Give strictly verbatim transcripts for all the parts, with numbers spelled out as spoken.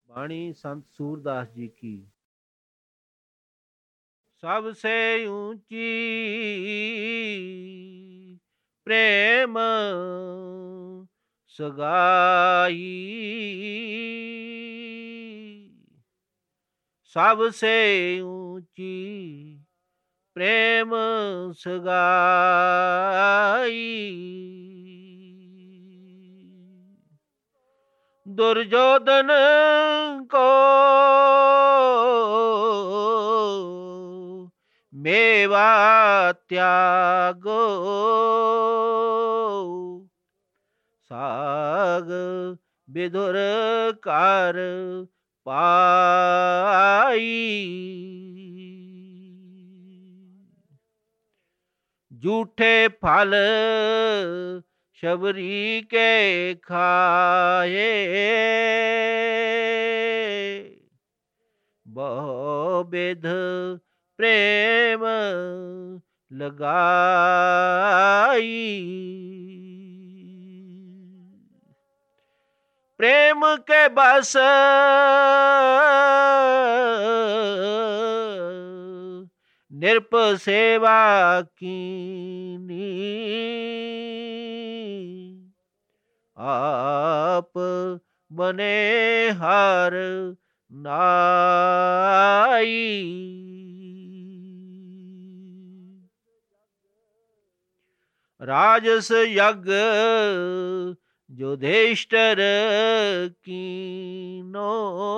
ਬਾਣੀ ਸੰਤ ਸੂਰਦਾਸ ਜੀ ਕੀ। ਸਭ ਸੇ ਊਂਚੀ ਪ੍ਰੇਮ ਸਗਾਈ, ਸਭ ਸੇ ਊਂਚੀ ਪ੍ਰੇਮ ਸਗਾਈ। दुर्योधन को मेवा त्यागो, साग विदुर कर पाई। झूठे फल शबरी के खाए, बहु विध प्रेम लगाई। प्रेम के बस निरप सेवा कीनी, आप बने हर नाई। राजस यज्ञ युधिष्ठिर कीनो,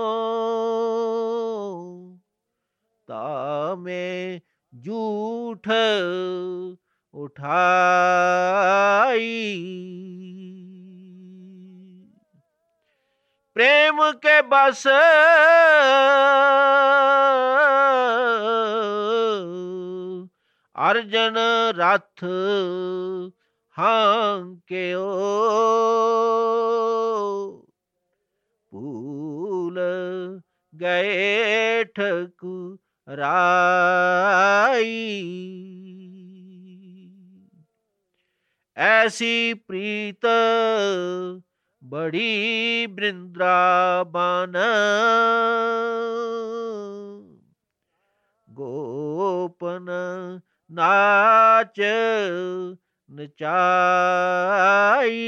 तामे झूठ उठाई। प्रेम के बस अर्जन रथ हांक्यो, भूल गए ठकुराई। ऐसी प्रीत बड़ी वृंदावन, गोपन नाच नचाई।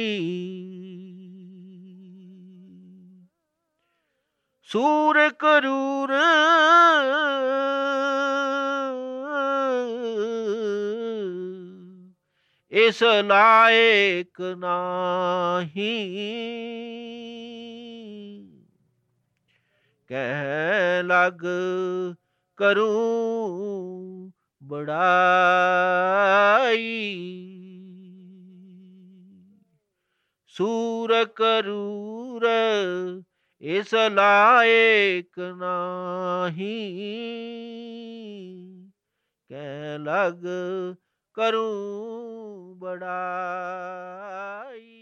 सूर करूर इस लायक नाही, कह लग करूं बड़ाई। सूर करूर इस लायक नाही, कह लग करूं बड़ाई।